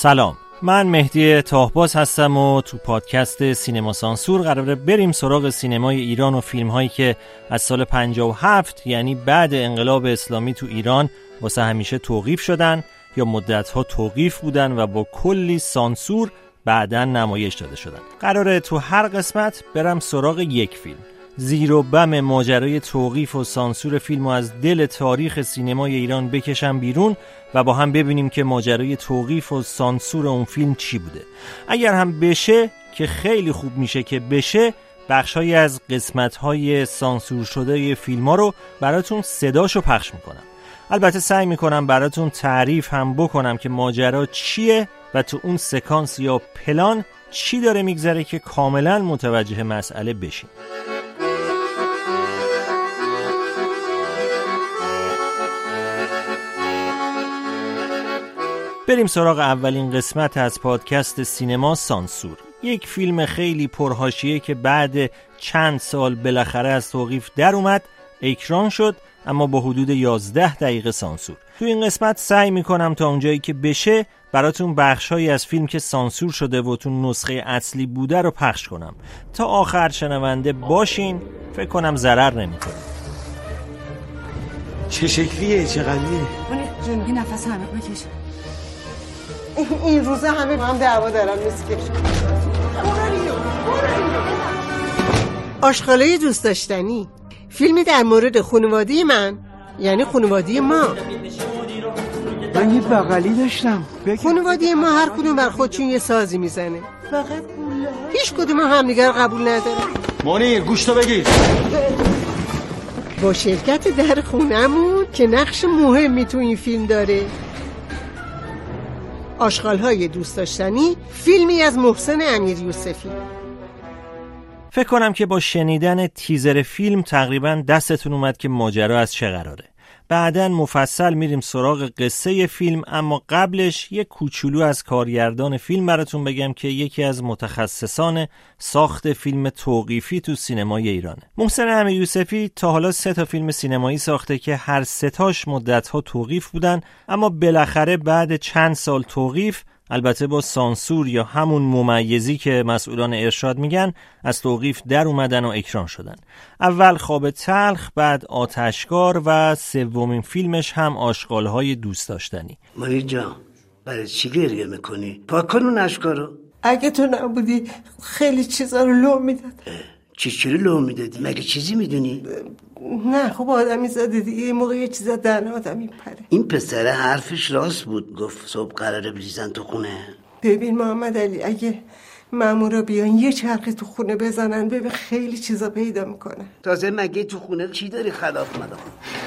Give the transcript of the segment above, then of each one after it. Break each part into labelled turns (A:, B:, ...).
A: سلام، من مهدی تاهباز هستم و تو پادکست سینما سانسور قراره بریم سراغ سینمای ایران و فیلم هایی که از سال 57 یعنی بعد انقلاب اسلامی تو ایران واسه همیشه توقیف شدن یا مدت‌ها توقیف بودن و با کلی سانسور بعداً نمایش داده شدن. قراره تو هر قسمت برم سراغ یک فیلم، زیر و بم ماجرای توقیف و سانسور فیلمو از دل تاریخ سینمای ایران بکشم بیرون و با هم ببینیم که ماجرای توقیف و سانسور اون فیلم چی بوده. اگر هم بشه که خیلی خوب میشه که بشه، بخشایی از قسمت‌های سانسور شده فیلم‌ها رو براتون صداشو پخش میکنم. البته سعی میکنم براتون تعریف هم بکنم که ماجرا چیه و تو اون سکانس یا پلان چی داره میگذره که کاملا متوجه مسئله بشین. بریم سراغ اولین قسمت از پادکست سینما سانسور. یک فیلم خیلی پرحاشیه که بعد چند سال بالاخره از توقیف در اومد، اکران شد، اما با حدود 11 دقیقه سانسور. تو این قسمت سعی میکنم تا اونجایی که بشه براتون بخشایی از فیلم که سانسور شده و تو نسخه اصلی بوده رو پخش کنم. تا آخر شنونده باشین، فکر کنم ضرر نمیکنه.
B: چه شکلیه؟ چقدریه؟
C: جون یه نفس عمیق بکش.
D: این روزا همه هم دعوا دارن مسکش. آشغالای دوست داشتنی، فیلمی در مورد خانواده من، یعنی خانواده ما.
B: من یه بغلی داشتم.
D: خانواده ما هر کدوم بر خودشون یه سازی میزنه، فقط هیچ کدوم همدیگر قبول نداره.
B: منیر گوشتو بگیر.
D: با شرکت در خونمون که نقش مهمی تو این فیلم داره. آشغال‌های دوست داشتنی، فیلمی از محسن امیریوسفی.
A: فکر کنم که با شنیدن تیزر فیلم تقریباً دستتون اومد که ماجرا از چه قراره. بعداً مفصل میریم سراغ قصه فیلم، اما قبلش یک کوچولو از کارگردان فیلم براتون بگم که یکی از متخصصان ساخت فیلم توقیفی تو سینمای ایرانه. محسن امیریوسفی تا حالا 3 تا فیلم سینمایی ساخته که هر 3 تاش مدت‌ها توقیف بودن، اما بالاخره بعد چند سال توقیف، البته با سانسور یا همون ممیزی که مسئولان ارشاد میگن، از توقیف در اومدن و اکران شدن. اول خواب تلخ، بعد آتشکار و سومین فیلمش هم آشغال‌های دوست داشتنی.
E: ماری جان برای چی گریه میکنی؟ پاک کن اون اشکارو.
D: اگه تو نبودی خیلی چیزا رو لو میداد.
E: چی لو میدادی؟ مگه چیزی میدونی؟
D: نه خب آدمی زده دیگه، این موقع یه چیزا دهن آدمی پره.
E: این پسره حرفش راست بود، گفت صبح قراره بریزن تو خونه.
D: ببین محمد علی، اگه مامورا بیان یه چرخی تو خونه بزنن، ببین خیلی چیزا پیدا میکنن.
E: تازه مگه تو خونه چی داری خلاف مدام؟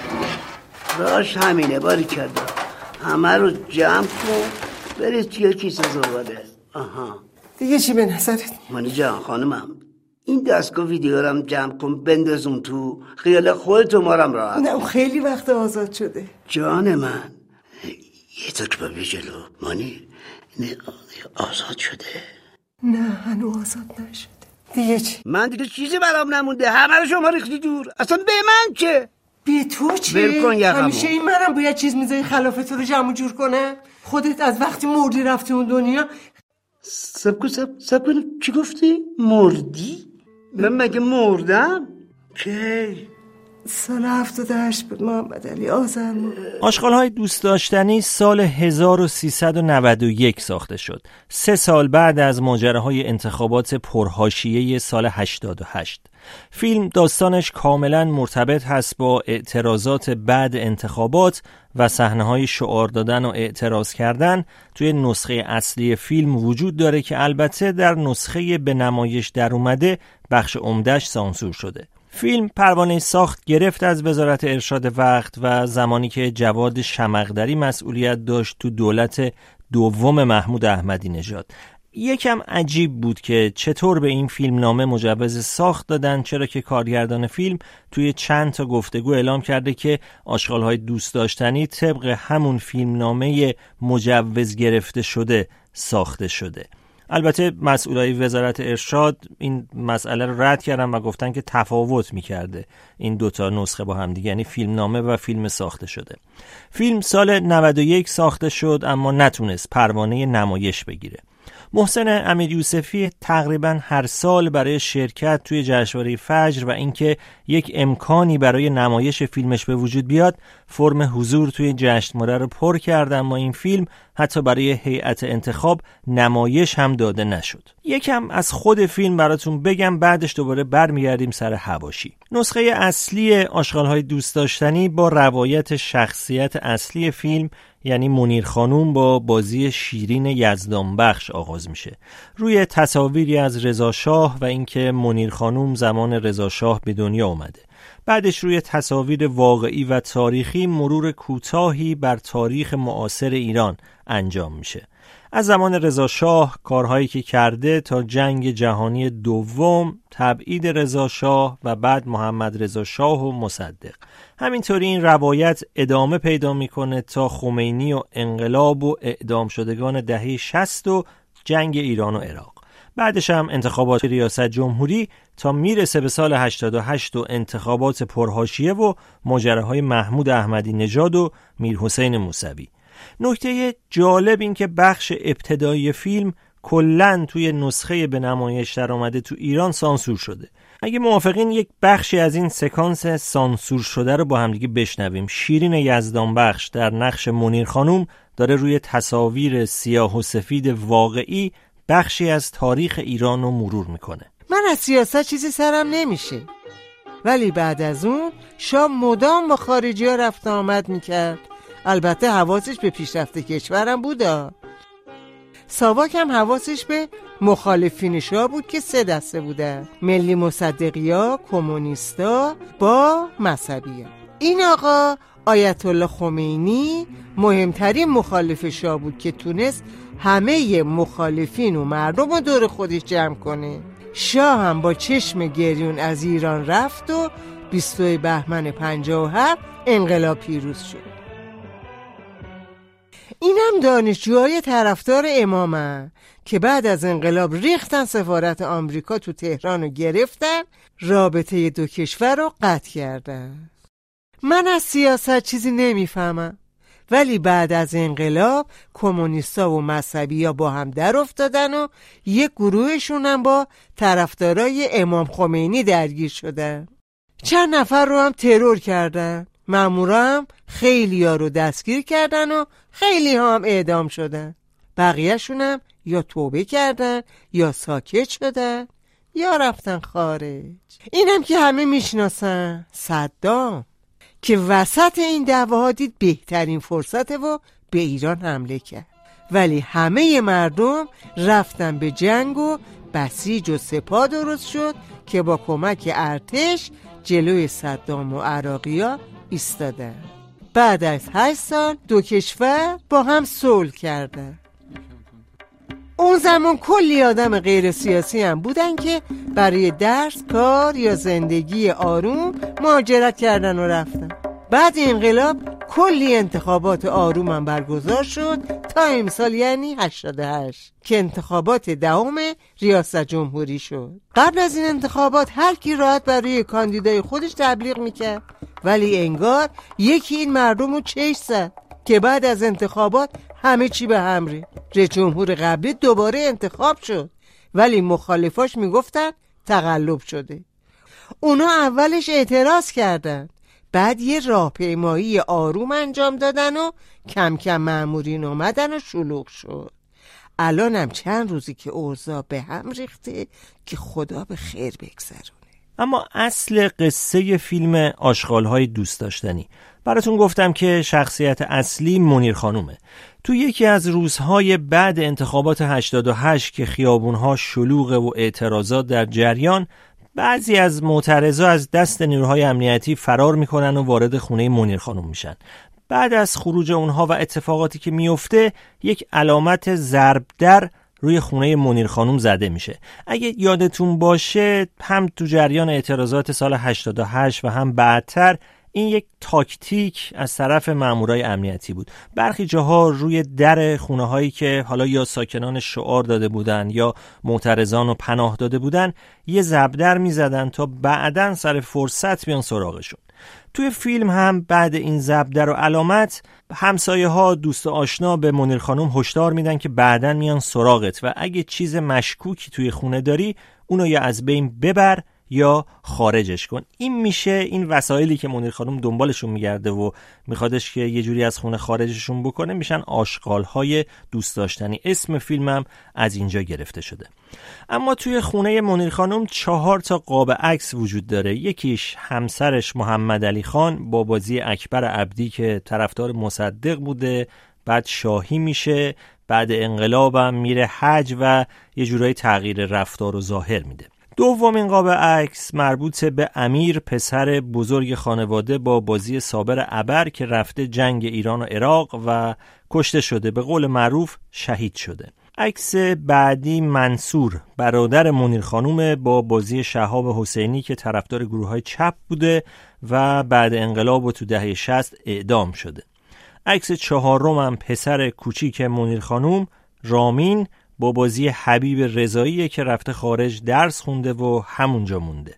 E: راش همینه، باری کرده همه رو جمع کن برید توی کیسه زباله. آها
D: دیگه چی به نظرت؟
E: مانی جان خانمم، این دستگاه ویدیو رم جمع کن بندازون تو، خیال خودتو مارم راحت.
D: نه خیلی وقت آزاد شده.
E: جان من یه تاک بابی جلو. مانی نه آزاد شده؟
D: نه هنو آزاد نشده. دیگه چی؟
E: من دیگه چیزی برام نمونده، همه رو شما ریختی دور. اصلا به من چه؟
D: به تو چه؟ همیشه این منم باید چیز میذاری خلاف تو رو جمع جور کنه؟ خودت از وقتی مردی رفتی اون دنیا.
E: سب کن چی گفتی؟ مردی؟ من مگه مردم؟ کی؟
D: سال 78 بود محمد علی، آذر ماه.
A: آشغال‌های دوست داشتنی سال 1391 ساخته شد، 3 سال بعد از ماجراهای انتخابات پرحاشیه سال 88. فیلم داستانش کاملا مرتبط هست با اعتراضات بعد انتخابات و صحنه‌های شعار دادن و اعتراض کردن توی نسخه اصلی فیلم وجود داره که البته در نسخه به نمایش در اومده بخش عمده‌اش سانسور شده. فیلم پروانه ساخت گرفت از وزارت ارشاد وقت و زمانی که جواد شمقدری مسئولیت داشت تو دولت دوم محمود احمدی نژاد. یکم عجیب بود که چطور به این فیلم نامه مجوز ساخت دادن، چرا که کارگردان فیلم توی چند تا گفتگو اعلام کرده که آشغال‌های دوست داشتنی طبق همون فیلم نامه مجوز گرفته شده ساخته شده. البته مسئولای وزارت ارشاد این مسئله رو رد کردن و گفتن که تفاوت می‌کرده این دوتا نسخه با هم دیگه، یعنی فیلمنامه و فیلم ساخته شده. فیلم سال 91 ساخته شد اما نتونست پروانه نمایش بگیره. محسن امیریوسفی تقریبا هر سال برای شرکت توی جشنواره فجر و اینکه یک امکانی برای نمایش فیلمش به وجود بیاد فرم حضور توی جشنواره رو پر کرد، اما این فیلم حتی برای هیئت انتخاب نمایش هم داده نشد. یکم از خود فیلم براتون بگم، بعدش دوباره برمیگردیم سر حواشی. نسخه اصلی آشغال‌های دوست داشتنی با روایت شخصیت اصلی فیلم یعنی منیر خانوم با بازی شیرین یزدانبخش آغاز میشه. روی تصاویری از رضا شاه و اینکه منیر خانوم زمان رضا شاه به دنیا اومده. بعدش روی تصاویر واقعی و تاریخی مرور کوتاهی بر تاریخ معاصر ایران انجام میشه. از زمان رضا شاه کارهایی که کرده تا جنگ جهانی دوم، تبعید رضا شاه و بعد محمد رضا شاه و مصدق. همینطوری این روایت ادامه پیدا میکنه تا خمینی و انقلاب و اعدام شدگان دهه 60 و جنگ ایران و عراق. بعدش هم انتخابات ریاست جمهوری تا میرسه به سال 88 و انتخابات پرحاشیه و ماجراهای محمود احمدی نژاد و میرحسین موسوی. نکته جالب این که بخش ابتدایی فیلم کلن توی نسخه به نمایش در آمده تو ایران سانسور شده. اگه موافقین یک بخشی از این سکانس سانسور شده رو با هم دیگه بشنویم. شیرین یزدانبخش در نقش منیر خانوم داره روی تصاویر سیاه و سفید واقعی بخشی از تاریخ ایران رو مرور میکنه.
D: من از سیاست چیزی سرم نمیشه، ولی بعد از اون شاه مدام با خارجی ها رفت آمد میکرد. البته حواسش به پیشرفت کشورم بودا. ساواک هم حواسش به مخالفین شاه بود که 3 دسته بودن: ملی مصدقیا، کمونیستا با مذهبیا. این آقا آیت الله خمینی مهمترین مخالف شاه بود که تونست همه مخالفین و مردم رو دور خودش جمع کنه. شاه هم با چشم گریون از ایران رفت و 22 بهمن 57 انقلاب پیروز شد. اینم دانشجوهای طرفدار امامن که بعد از انقلاب ریختن سفارت آمریکا تو تهران رو گرفتن، رابطه دو کشور رو قطع کردن. من از سیاست چیزی نمیفهمم، ولی بعد از انقلاب کمونیستا و مذهبی‌ها با هم در افتادن و یک گروهشون هم با طرفدارای امام خمینی درگیر شدن. چند نفر رو هم ترور کردن. مامورا هم خیلی ها رو دستگیر کردن و خیلی ها هم اعدام شدن. بقیه شون هم یا توبه کردن یا ساکت شدن یا رفتن خارج. اینم که همه میشناسن، صدام، که وسط این دعواها دید بهترین فرصته و به ایران حمله کرد. ولی همه مردم رفتن به جنگ و بسیج و سپاه درست شد که با کمک ارتش جلوی صدام و عراقی‌ها ایستادن. بعد از 8 سال 2 کشور با هم صلح کردن. اون زمان کلی آدم غیر سیاسی هم بودن که برای درس، کار یا زندگی آروم مهاجرت کردن و رفتن. بعد انقلاب کلی انتخابات آروم هم برگزار شد تا امسال یعنی 88 که انتخابات 10 ریاست جمهوری شد. قبل از این انتخابات هر کی راحت برای کاندیدای خودش تبلیغ میکرد، ولی انگار یکی این مردم رو چش زد که بعد از انتخابات همه چی به هم ریخت. رئیس جمهور قبلی دوباره انتخاب شد، ولی مخالفاش میگفتن تقلب شده. اونا اولش اعتراض کردن، بعد یه راهپیمایی آروم انجام دادن و کم کم مامورین اومدن و شلوغ شد. الانم چند روزی که اوضاع به هم ریخته که خدا به خیر بگذرونه.
A: اما اصل قصه فیلم آشغال‌های دوست داشتنی، براتون گفتم که شخصیت اصلی منیر خانومه. تو یکی از روزهای بعد انتخابات 88 که خیابونها شلوغه و اعتراضات در جریان، بعضی از معترضا از دست نیروهای امنیتی فرار میکنن و وارد خونه منیر خانوم میشن. بعد از خروج اونها و اتفاقاتی که میفته، یک علامت ضرب در روی خونه منیر خانوم زده میشه. اگه یادتون باشه هم تو جریان اعتراضات سال 88 و هم بعدتر این یک تاکتیک از طرف مامورای امنیتی بود. برخی جاها روی در خونه‌هایی که حالا یا ساکنان شعار داده بودن یا معترضان و پناه داده بودن یه زبدر می‌زدن تا بعداً سر فرصت بیان سراغشون. توی فیلم هم بعد این زبدر و علامت همسایه‌ها، دوست آشنا به منیر خانم هشدار میدن که بعداً میان سراغت و اگه چیز مشکوکی توی خونه داری اونو یا از بین ببر یا خارجش کن. این میشه این وسایلی که منیر خانم دنبالشون میگرده و میخوادش که یه جوری از خونه خارجشون بکنه میشن آشغال‌های دوست داشتنی. اسم فیلمم از اینجا گرفته شده. اما توی خونه منیر خانم 4 قاب عکس وجود داره. یکیش همسرش محمد علی خان با بازی اکبر عبدی که طرفدار مصدق بوده، بعد شاهی میشه، بعد انقلابم میره حج و یه جورایی تغییر رفتار و ظاهر میده. دومین قاب عکس مربوط به امیر، پسر بزرگ خانواده با بازی صابر ابر که رفته جنگ ایران و عراق و کشته شده، به قول معروف شهید شده. عکس بعدی منصور، برادر منیر خانوم با بازی شهاب حسینی که طرفدار گروه‌های چپ بوده و بعد انقلاب و تو دهه 60 اعدام شده. عکس چهارم پسر کوچیک منیر خانوم، رامین، با بازی حبیب رضایی که رفته خارج درس خونده و همونجا مونده.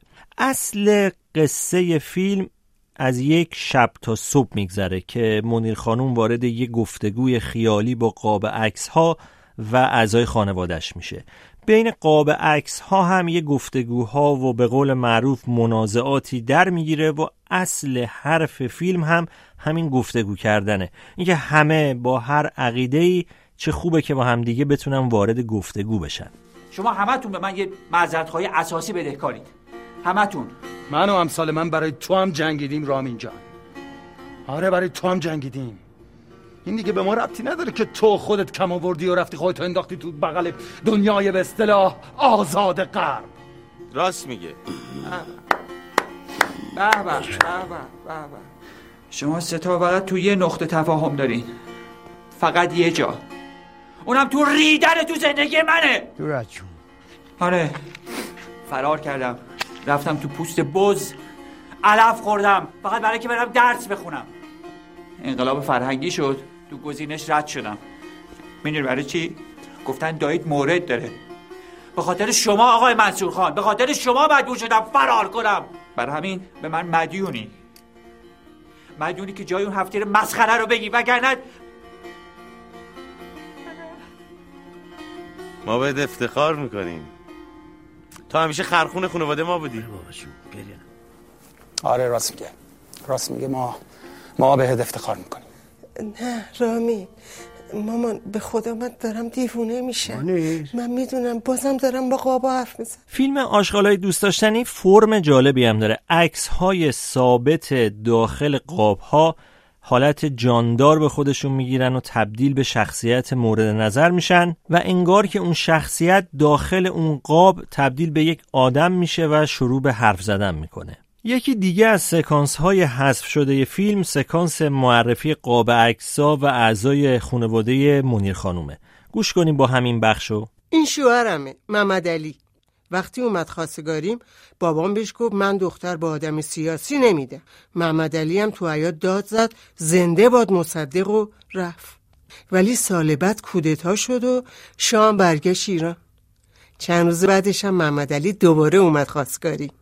A: اصل قصه فیلم از یک شب تا صبح میگذره که منیر خانوم وارد یک گفتگوی خیالی با قاب عکس ها و اعضای خانواده‌اش میشه. بین قاب عکس ها هم یه گفتگوها و به قول معروف منازعاتی در میگیره و اصل حرف فیلم هم همین گفتگو کردنه. اینکه همه با هر عقیده‌ای چه خوبه که با هم دیگه بتونن وارد گفتگو بشن.
F: شما همتون به من یه معذرت‌خواهی اساسی بدهکارید. همتون.
B: من و امثال من برای تو هم جنگیدیم رامین جان. آره برای تو هم جنگیدیم. این دیگه به ما ربطی نداره که تو خودت کم آوردی و رفتی خودت انداختی تو بغل دنیای به اصطلاح آزاد غرب.
G: راست میگه.
F: به به به به. شما سه تا فقط تو یه نقطه تفاهم دارین. فقط یه جا. اونم تو ریدن تو زندگی منه.
B: دورت جون.
F: آره. فرار کردم. رفتم تو پوست بز. علف خوردم فقط برای که برم درس بخونم. انقلاب فرهنگی شد. تو گزینش رد شدم. میدونی برای چی؟ گفتن دایید مورد داره. به خاطر شما آقای منصور خان، به خاطر شما مجبور شدم فرار کنم. برای همین به من مدیونی که جای اون هفتیر مسخره رو بگی، وگرنه
G: ما بهت افتخار میکنیم. تو همیشه خرخون خانواده ما بودی.
B: آره راست میگه ما بهت افتخار میکنیم.
D: نه رامی، مامان به خدا من دارم دیوونه میشم. من میدونم بازم دارم با قابا حرف میزنم.
A: فیلم آشغالای دوست داشتنی فرم جالبی هم داره. عکس‌های ثابت داخل قاب‌ها حالت جاندار به خودشون میگیرن و تبدیل به شخصیت مورد نظر میشن و انگار که اون شخصیت داخل اون قاب تبدیل به یک آدم میشه و شروع به حرف زدن میکنه. یکی دیگه از سکانس‌های حذف شده فیلم سکانس معرفی قاب عکس‌ها و اعضای خانواده منیر خانومه. گوش کنیم با همین بخشو.
D: این شوهرمه، محمد علی. وقتی اومد خواستگاریم بابام بهش گفت من دختر با آدم سیاسی نمیدم. محمد علی هم تو حیاط داد زد زنده باد مصدق و رفت. ولی سال بعد کودتا شد و شام برگشت ایران. چند روز بعدش هم محمد علی دوباره اومد خواستگاری.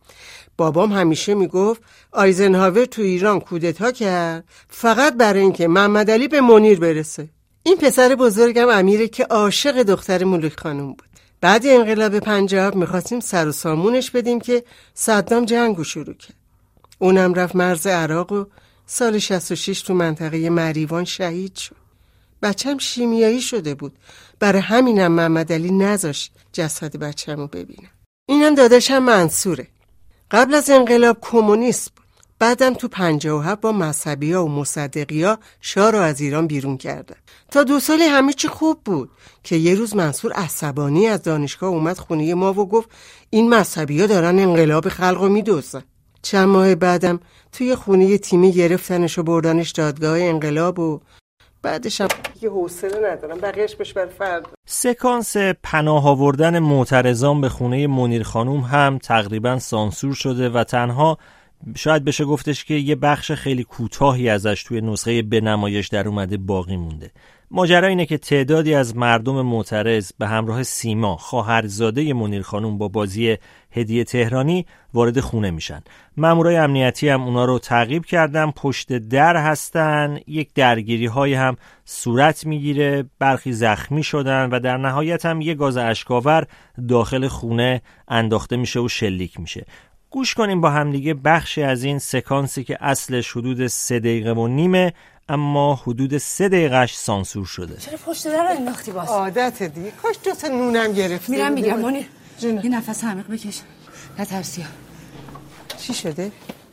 D: بابام همیشه میگفت آیزنهاور تو ایران کودتا کرد فقط برای اینکه محمد علی به منیر برسه. این پسر بزرگم امیره که عاشق دختر ملک خانم بود. بعد انقلاب 57 میخواستیم سر و سامونش بدیم که صدام جنگو شروع کرد. اونم رفت مرز عراق و سال 66 تو منطقه مریوان شهید شد. بچم شیمیایی شده بود. برای همینم محمد علی نذاشت جسد بچه‌مو ببینم. اینم داداشم منصوره. قبل از انقلاب کمونیست بود. بعدم تو 57 با مذهبی‌ها و مصدقی‌ها شاه رو از ایران بیرون کردن. تا 2 سال همه چی خوب بود که یه روز منصور عصبانی از دانشگاه اومد خونه ما و گفت این مذهبی‌ها دارن انقلاب خلقو میدوزن. چند ماه بعدم توی خونه تیمی گرفتنش و بردنش دادگاه انقلاب و بعدش هم یه حوصله ندارم بقیه‌اش بهش بر فردا.
A: سکانس پناه آوردن معترضان به خونه منیر خانوم هم تقریبا سانسور شده و تنها شاید بشه گفتش که یه بخش خیلی کوتاهی ازش توی نسخه به نمایش در اومده باقی مونده. ماجرا اینه که تعدادی از مردم معترض به همراه سیما، خواهرزاده منیر خانم، با بازی هدیه تهرانی وارد خونه میشن. مامورای امنیتی هم اونا رو تعقیب کردن، پشت در هستن، یک درگیری های هم صورت میگیره، برخی زخمی شدن و در نهایت هم یه گاز اشک‌آور داخل خونه انداخته میشه و شلیک میشه. گوش کنیم با هم دیگه بخشی از این سکانسی که اصلش حدود 3 دقیقه و نیمه، اما حدود 3 دقیقه‌اش سانسور شده.
C: چرا پشت در رو انداختی باز؟
D: عادت دیگه. کاش 2 تا نونم گرفتی.
C: میرم میگم منیر جون، یه نفس عمیق بکش. نترسی.
D: چی شده؟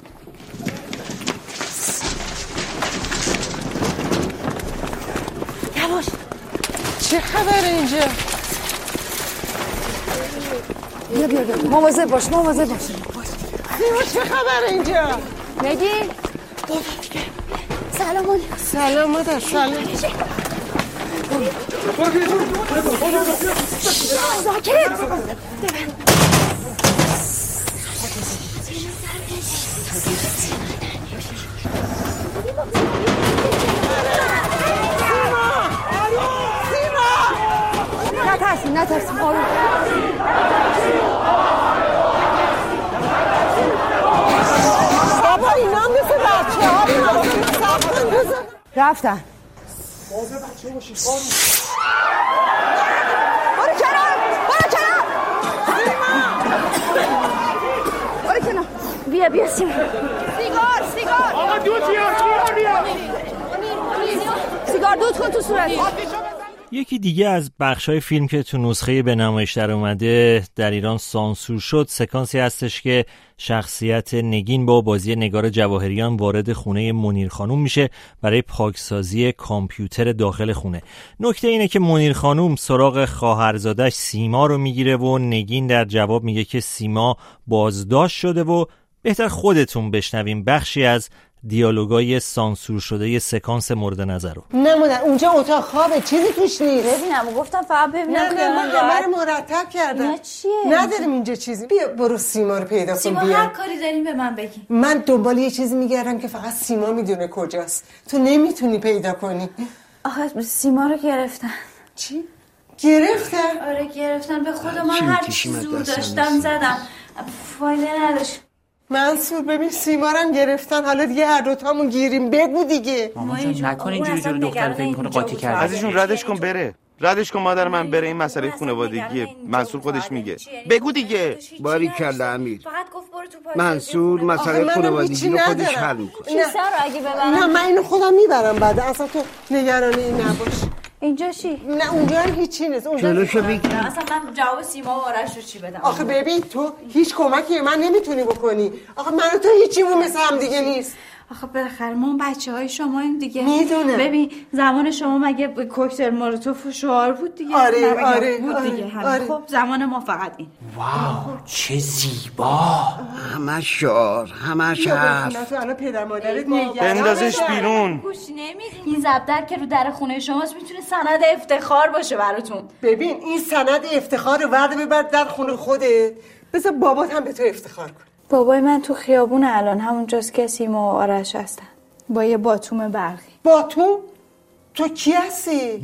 C: یواش.
D: چه خبره اینجا؟
C: بیا مواظب باش.
D: سیما چه خبره اینجا؟
C: نگی؟ سلام منیر.
D: سلام مادر. سلام.
C: ساکت. نترسیم آروم.
D: بابا اینا مثل بچه ها
C: رفتن. برو کنار. بیا سیما. سیگار. آقا دود بیا. سیگار دود کن تو صورت.
A: یکی دیگه از بخشای فیلم که تو نسخه به نمایش در اومده در ایران سانسور شد، سکانسی هستش که شخصیت نگین با بازی نگار جواهریان وارد خونه منیر خانوم میشه برای پاکسازی کامپیوتر داخل خونه. نکته اینه که منیر خانوم سراغ خواهرزادش سیما رو میگیره و نگین در جواب میگه که سیما بازداشت شده و بهتر خودتون بشنویم بخشی از دیالوگای سانسور شده ی سکانس مورد نظر رو.
D: نه مادر اونجا اتاق خوابه، چیزی توش نیست.
C: ببینم گفتم فقط ببینم.
D: نه من همه رو مرتب کردم.
C: نه چیه؟
D: نداریم اینجا چیزی. بیا برو سیما رو پیدا کن.
C: سیما هر کاری داریم به من بگی.
D: من دنبال یه چیزی میگردم که فقط سیما میدونه کجاست. تو نمیتونی پیدا کنی.
C: آخه سیما رو گرفتن.
D: چی؟ گرفتن؟
C: آره گرفتن. به خدا من هر چی زور داشتم زدم، فایده نداشت.
D: منصور ببین سیما رو هم گرفتن، حالا دیگه هر دوتامون گیریم. بگو دیگه.
F: مامان جان نکن اینجوری جلو دختر فکر میکنه قاطی کرده.
G: عزیزشون ردش کن بره. ردش کن مادر من بره، این مسئله خانوادگیه. منصور خودش میگه. بگو دیگه.
E: باریکلا امیر.
C: فقط گفت برو تو پارک.
E: منصور مسئله خانوادگی رو خودش حل میکنه.
C: چیزا رو اگه ببرم.
D: نه من اینو خودم میبرم بعد. اصلا تو نگران این نباش.
C: اینجا چی؟
D: نه اونجا هم هیچی نیست.
E: جلوشو بگیر.
C: اصلا من جواب سیما و آرش رو چی بدم؟
D: آخه ببین تو هیچ کمکی من نمیتونی بکنی. آخه من و تو هیچیمون مثل هم دیگه نیست.
C: آخه بالاخره ما بچه‌های شما این دیگه.
D: میدونم.
C: ببین زمان شما مگه کوکتل مولوتوف و شعار بود دیگه.
D: آره
C: بود دیگه.
D: آره.
C: خب زمان ما فقط این.
F: واو چه زیبا.
E: همه شعار، همه حرف.
D: تو الان پدر مادرت نگران.
G: بندازش بیرون.
C: گوش نمیدین. این زبدر که رو در خونه شماست میتونه سند افتخار باشه براتون.
D: ببین این سند افتخار رو ورده ببر در خونه خودت. بذار بابات هم به تو افتخار کن.
C: بابای من تو خیابون الان همونجاست که سیما و آرش هستن با یه باتوم برقی.
D: باتوم؟ تو کی هستی؟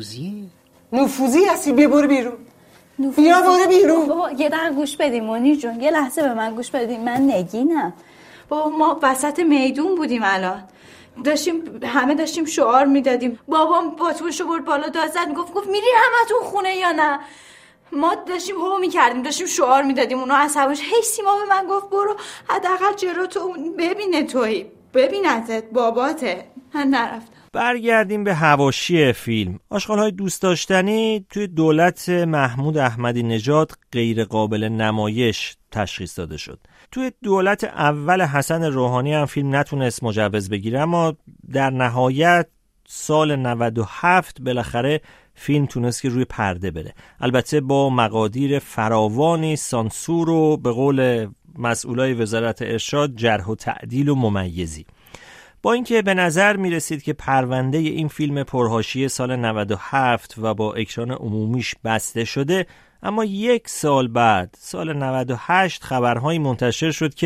D: نفوذی هستی؟ بیا برو بیرون. بیا برو بیرون.
C: بابا یه دقیقه گوش بدیم منیر جون، یه لحظه به من گوش بدیم. من نگینم. بابا ما وسط میدون بودیم الان، همه داشتیم شعار میدادیم. بابام باتومشو برد بالا داد زد گفت میری همتون خونه یا نه؟ ما داشتیم هو میکردیم، داشتیم شعار میدادیم. اونا عصبش هی سیما به من گفت برو حداقل جلو تو ببینه، تویی ببینتت باباته. من نرفتم.
A: برگردیم به حواشی فیلم. آشغال‌های دوست داشتنی توی دولت محمود احمدی نژاد غیر قابل نمایش تشخیص داده شد. توی دولت اول حسن روحانی هم فیلم نتونست مجوز بگیره، اما در نهایت سال 97 بالاخره فیلم تونست که روی پرده بره. البته با مقادیر فراوانی سانسور و به قول مسئولای وزارت ارشاد جرح و تعدیل و ممیزی. با اینکه به نظر می رسید که پرونده این فیلم پرحاشیه سال 97 و با اکران عمومیش بسته شده، اما یک سال بعد سال 98 خبرهایی منتشر شد که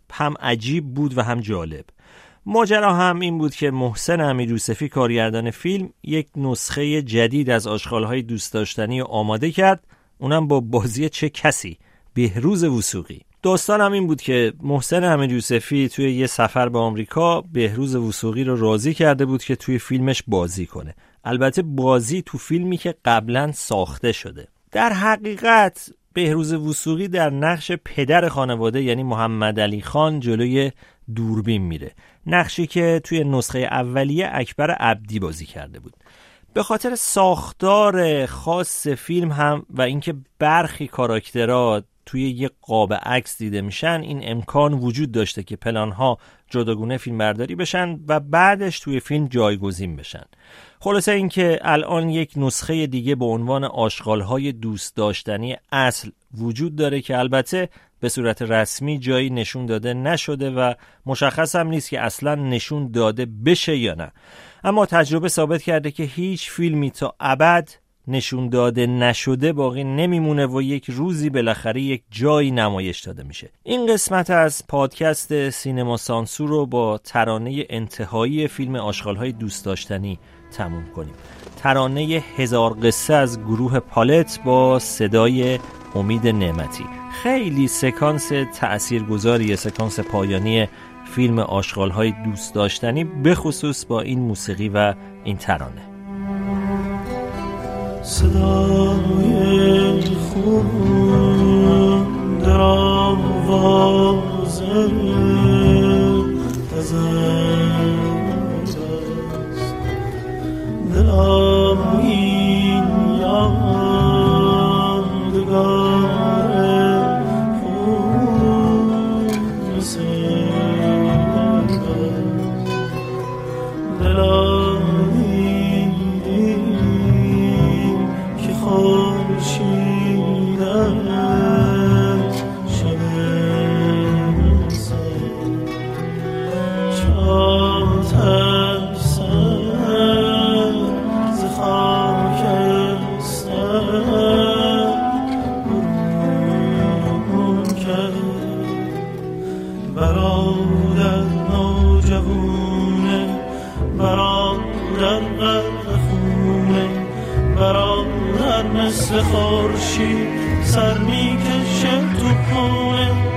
A: هم عجیب بود و هم جالب. ماجرا هم این بود که محسن امیریوسفی کارگردان فیلم یک نسخه جدید از آشغال‌های دوست داشتنی آماده کرد، اونم با بازی چه کسی؟ بهروز وثوقی. داستان هم این بود که محسن امیریوسفی توی یه سفر به آمریکا بهروز وثوقی رو راضی کرده بود که توی فیلمش بازی کنه. البته بازی تو فیلمی که قبلا ساخته شده. در حقیقت بهروز وثوقی در نقش پدر خانواده یعنی محمد علی خان جلوی دوربین میره، نقشی که توی نسخه اولیه اکبر عبدی بازی کرده بود. به خاطر ساختار خاص فیلم هم و اینکه برخی کاراکترها توی یک قاب عکس دیده میشن، این امکان وجود داشته که پلانها جداگونه فیلم برداری بشن و بعدش توی فیلم جایگزین بشن. خلاصه این که الان یک نسخه دیگه به عنوان آشغال‌های دوست داشتنی اصل وجود داره که البته به صورت رسمی جایی نشون داده نشده و مشخص هم نیست که اصلا نشون داده بشه یا نه. اما تجربه ثابت کرده که هیچ فیلمی تا ابد نشون داده نشده باقی نمیمونه و یک روزی بالاخره یک جایی نمایش داده میشه. این قسمت از پادکست سینما سانسور رو با ترانه انتهایی فیلم آشغال‌های دوست داشتنی تموم کنیم. ترانه 1000 قصه از گروه پالت با صدای امید نعمتی. خیلی سکانس تأثیرگذاریه، سکانس پایانی فیلم آشغال‌های دوست داشتنی، به خصوص با این موسیقی و این ترانه.
H: صدای خون در آواز تزرز دلم این یادگار خون رسید دلم
I: مثل خورشید سر میکشه تو خونه